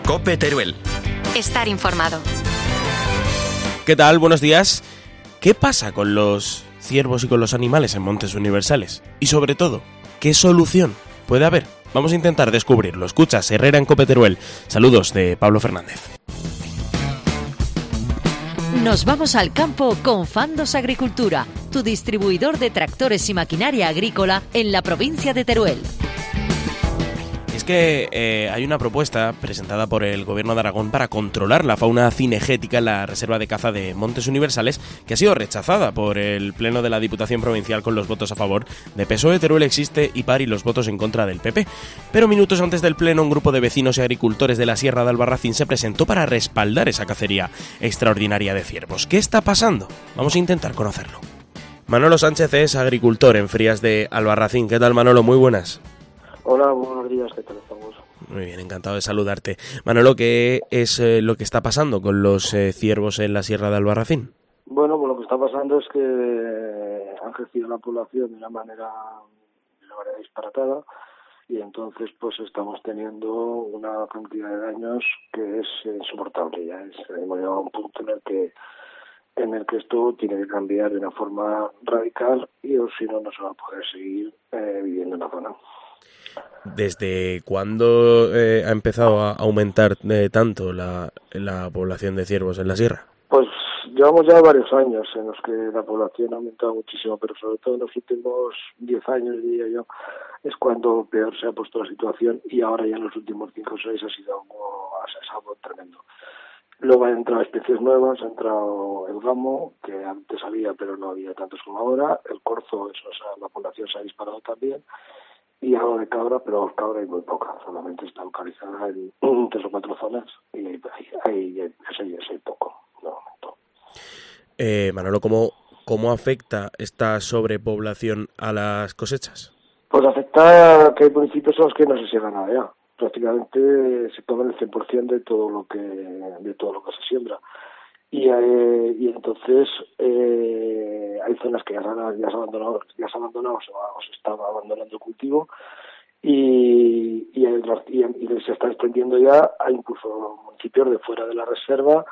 COPE Teruel. Estar informado. ¿Qué tal? Buenos días. ¿Qué pasa con los ciervos y con los animales en montes universales? Y sobre todo, ¿qué solución puede haber? Vamos a intentar descubrirlo. Escuchas Herrera en COPE Teruel. Saludos de Pablo Fernández. Nos vamos al campo con Fandos Agricultura, tu distribuidor de tractores y maquinaria agrícola en la provincia de Teruel. Es que hay una propuesta presentada por el Gobierno de Aragón para controlar la fauna cinegética en la reserva de caza de Montes Universales, que ha sido rechazada por el Pleno de la Diputación Provincial con los votos a favor de PSOE, Teruel Existe y PAR y los votos en contra del PP. Pero minutos antes del Pleno, un grupo de vecinos y agricultores de la Sierra de Albarracín se presentó para respaldar esa cacería extraordinaria de ciervos. ¿Qué está pasando? Vamos a intentar conocerlo. Manolo Sánchez es agricultor en Frías de Albarracín. ¿Qué tal, Manolo? Muy buenas. Hola, buenos días, ¿qué tal estamos? Muy bien, encantado de saludarte. Manolo, ¿qué es lo que está pasando con los ciervos en la Sierra de Albarracín? Bueno, pues lo que está pasando es que han crecido la población de una manera disparatada y entonces pues estamos teniendo una cantidad de daños que es insoportable. Ya hemos llegado a un punto en el que esto tiene que cambiar de una forma radical y o si no, no se va a poder seguir viviendo en la zona. ¿Desde cuándo ha empezado a aumentar tanto la población de ciervos en la sierra? Pues llevamos ya varios años en los que la población ha aumentado muchísimo, pero sobre todo en los últimos 10 años, diría yo, es cuando peor se ha puesto la situación y ahora ya en los últimos 5 o 6 ha sido algo tremendo. Luego han entrado especies nuevas, ha entrado el gamo, que antes había pero no había tantos como ahora, el corzo, la población se ha disparado también, y algo de cabra, pero cabra hay muy poca, solamente está localizada en 3 o 4 zonas y hay poco, no aumento. Manolo, ¿cómo afecta esta sobrepoblación a las cosechas? Pues afecta que hay municipios en los que no se siega nada ya. Prácticamente se toma el 100% de todo lo que se siembra. Y entonces hay zonas que ya se han abandonado o se está abandonando el cultivo y se está extendiendo ya a incluso municipios de fuera de la reserva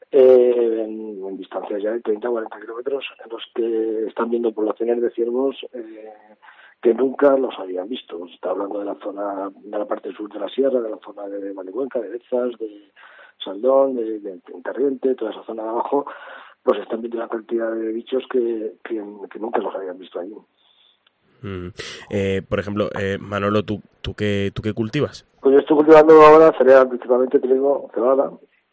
en distancias ya de 30 o 40 kilómetros en los que están viendo poblaciones de ciervos que nunca los habían visto. Se está hablando de la zona de la parte sur de la sierra, de la zona de Valebuenca, de Bezas, de Saldón, de Interriente, toda esa zona de abajo, pues están viendo una cantidad de bichos que nunca los habían visto allí. Por ejemplo, Manolo, ¿tú qué cultivas? Pues yo estoy cultivando ahora cereal, principalmente trigo, cebada,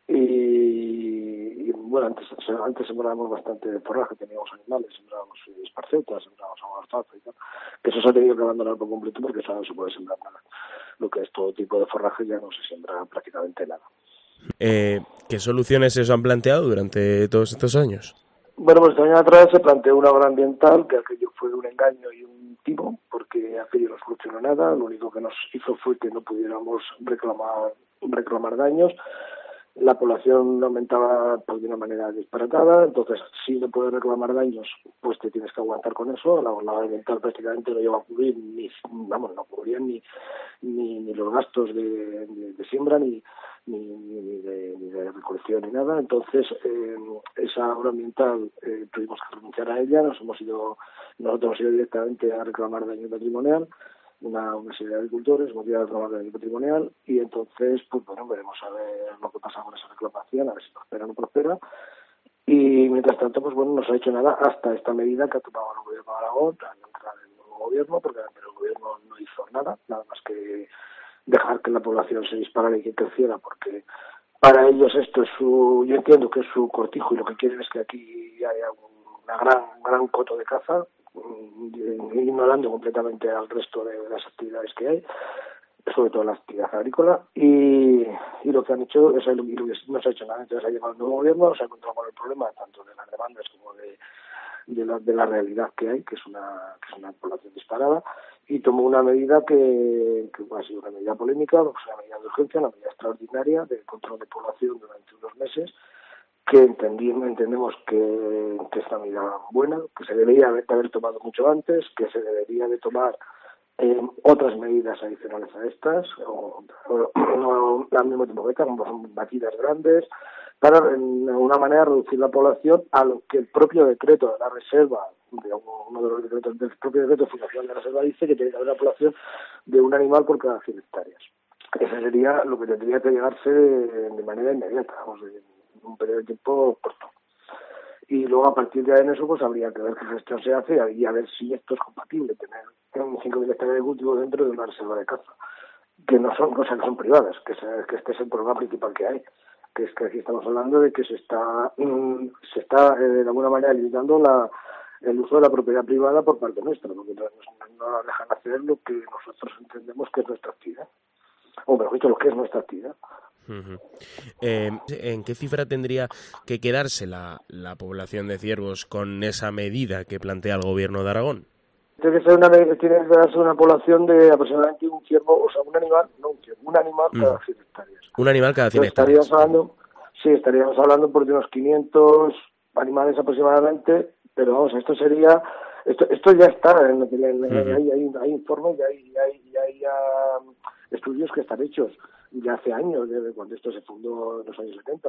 y bueno, antes sembrábamos bastante forraje, teníamos animales, sembrábamos esparcetas, sembrábamos alfalfa y tal, que eso se ha tenido que abandonar por completo porque eso no se puede sembrar nada. Lo que es todo tipo de forraje ya no se siembra prácticamente nada. ¿Qué soluciones se os han planteado durante todos estos años? Bueno, pues años atrás se planteó una obra ambiental, que aquello fue un engaño y un timo, porque aquello no solucionó nada. Lo único que nos hizo fue que no pudiéramos reclamar daños. La población aumentaba pues, de una manera disparatada, entonces si no puedes reclamar daños, pues te tienes que aguantar con eso. La obra ambiental prácticamente no llegó a cubrir no cubrían ni los gastos de siembra ni de recolección ni nada. Entonces esa obra ambiental tuvimos que renunciar a ella. Nosotros hemos ido directamente a reclamar daño patrimonial, una serie de agricultores hemos ido a reclamar daño patrimonial y entonces pues bueno, veremos a ver lo que pasa con esa reclamación, a ver si prospera o no prospera. Y mientras tanto, pues bueno, no se ha hecho nada hasta esta medida que ha tomado el gobierno de Aragón, la entrada del nuevo gobierno, porque el gobierno no hizo nada más que dejar que la población se disparara y que creciera, porque para ellos esto es yo entiendo que es su cortijo y lo que quieren es que aquí haya un gran coto de caza, ignorando completamente al resto de las actividades que hay, sobre todo la actividad agrícola, y lo que han hecho no se ha hecho nada. Entonces ha llegado el nuevo gobierno, se ha encontrado con el problema tanto de las demandas como de la realidad que hay, que es una población disparada, y tomó una medida que ha sido una medida polémica, una medida de urgencia, una medida extraordinaria de control de población durante unos meses, que entendemos que esta medida buena, que se debería haber tomado mucho antes, que se debería de tomar otras medidas adicionales a estas, o al mismo tiempo que como son batidas grandes, para de una manera reducir la población a lo que el propio decreto de la reserva, uno de los decretos del propio decreto de fundación de la reserva dice que tiene que haber una población de un animal por cada 100 hectáreas. Ese sería lo que tendría que llegarse de manera inmediata, en un periodo de tiempo corto. Y luego a partir de ahí en eso pues habría que ver qué gestión se hace y a ver si esto es compatible, tener 5.000 hectáreas de cultivo dentro de una reserva de caza, que no son cosas que son privadas, que este es el problema principal que hay, que es que aquí estamos hablando de que se está de alguna manera limitando el uso de la propiedad privada por parte nuestra, porque no dejan hacer lo que nosotros entendemos que es nuestra actividad, o mejor dicho, lo que es nuestra actividad. Uh-huh. ¿En qué cifra tendría que quedarse la población de ciervos con esa medida que plantea el gobierno de Aragón? Tiene que darse una población de aproximadamente un ciervo, o sea, un animal cada 100 hectáreas. Un animal cada 100 hectáreas. Estaríamos hablando por unos 500 animales aproximadamente, pero vamos, esto ya está, hay informes, hay estudios que están hechos ya hace años, desde cuando esto se fundó en los años 70.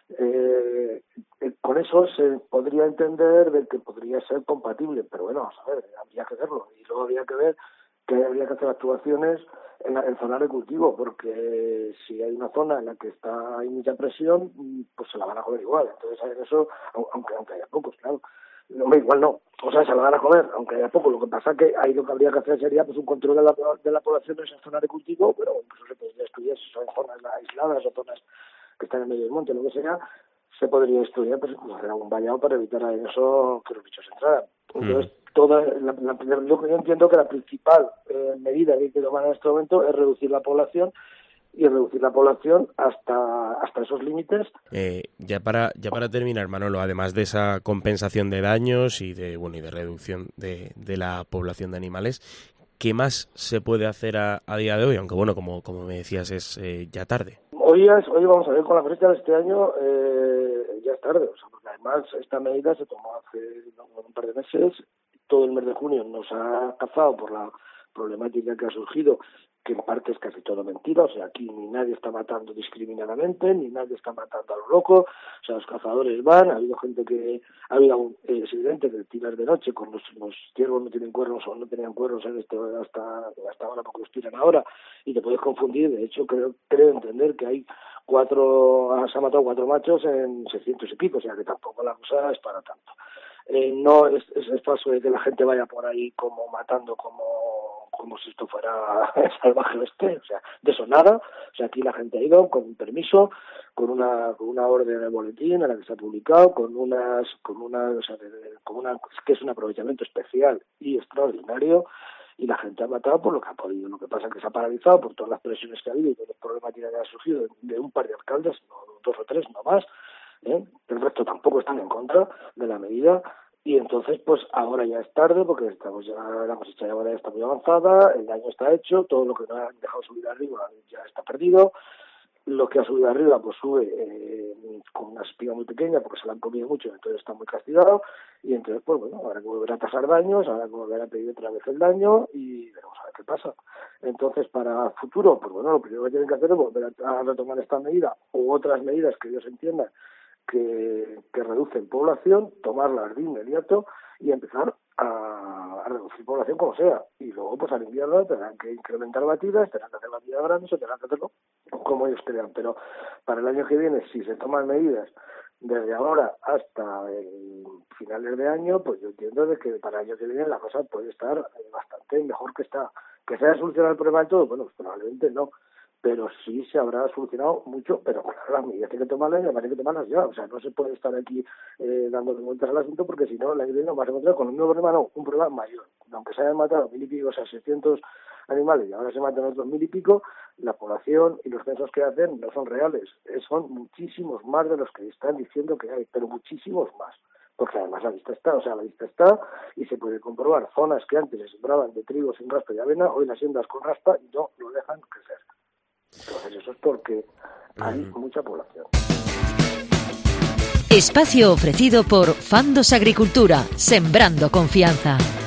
Con eso se podría entender de que podría ser compatible, pero bueno, vamos a ver, habría que verlo. Y luego habría que ver que habría que hacer actuaciones en zonas de cultivo, porque si hay una zona en la que hay mucha presión, pues se la van a comer igual. Entonces, en eso, aunque haya pocos, claro. No, igual no, o sea, se la van a comer, aunque haya poco. Lo que pasa que ahí lo que habría que hacer sería pues un control de la población de esa zona de cultivo, pero incluso se podría estudiar si son zonas aisladas o zonas que están en medio del monte, lo que sea, se podría estudiar, pues hacer algún vallado para evitar en eso que los bichos entraran. Entonces, yo entiendo que la principal medida que hay que tomar en este momento es reducir la población hasta esos límites. Ya para terminar, Manolo, además de esa compensación de daños y de reducción de la población de animales, ¿qué más se puede hacer a día de hoy? Aunque bueno, como me decías, es ya tarde. Hoy vamos a ver, con la cosecha de este año ya es tarde, o sea, porque además esta medida se tomó hace un par de meses. Todo el mes de junio nos ha cazado por la problemática que ha surgido, que en parte es casi todo mentira, o sea, aquí ni nadie está matando discriminadamente, ni nadie está matando a lo loco, o sea, los cazadores van, ha habido un accidente que tiras de noche con los ciervos no tienen cuernos o no tenían cuernos hasta ahora porque los tiran ahora, y te puedes confundir. De hecho, creo entender que se han matado 4 machos en 600 y pico, o sea, que tampoco la cosa es para tanto. No es falso de que la gente vaya por ahí como matando como si esto fuera salvaje oeste, o sea, de eso nada. O sea, aquí la gente ha ido con un permiso, con una orden en el boletín en la que se ha publicado, que es un aprovechamiento especial y extraordinario, y la gente ha matado por lo que ha podido. Lo que pasa es que se ha paralizado por todas las presiones que ha habido y todos los problemas que han surgido de un par de alcaldes, no 2 o 3, no más. El resto tampoco están en contra de la medida, y entonces pues ahora ya es tarde, porque la cosecha ahora ya está muy avanzada, el daño está hecho, todo lo que no han dejado subir arriba ya está perdido. Lo que ha subido arriba pues sube con una espiga muy pequeña porque se la han comido mucho, entonces está muy castigado, y entonces pues bueno, habrá que volver a tasar daños, habrá que volver a pedir otra vez el daño y veremos a ver qué pasa. Entonces, para el futuro, pues bueno, lo primero que tienen que hacer es volver a retomar esta medida u otras medidas que ellos entiendan que reducen población, tomarlas de inmediato y empezar a reducir población como sea. Y luego, pues al invierno tendrán que incrementar batidas, tendrán que hacer batidas grandes o tendrán que hacerlo como ellos crean. Pero para el año que viene, si se toman medidas desde ahora hasta finales de año, pues yo entiendo de que para el año que viene la cosa puede estar bastante mejor que está. ¿Que se haya solucionado el problema de todo? Bueno, pues probablemente no. Pero sí se habrá solucionado mucho, pero claro, las medidas hay que tomarlas y hay que tomarlas ya. O sea, no se puede estar aquí dándole vueltas al asunto, porque si no, la gente no va a encontrar con un nuevo problema, no, un problema mayor. Aunque se hayan matado 1.000 y pico, o sea, 600 animales, y ahora se matan otros 1.000 y pico, la población y los censos que hacen no son reales. Son muchísimos más de los que están diciendo que hay, pero muchísimos más. Porque además la lista está y se puede comprobar zonas que antes se sembraban de trigo sin raspa y avena, hoy las siembras con raspa y no lo dejan crecer. Entonces eso es porque hay mucha población. Espacio ofrecido por Fandos Agricultura, sembrando confianza.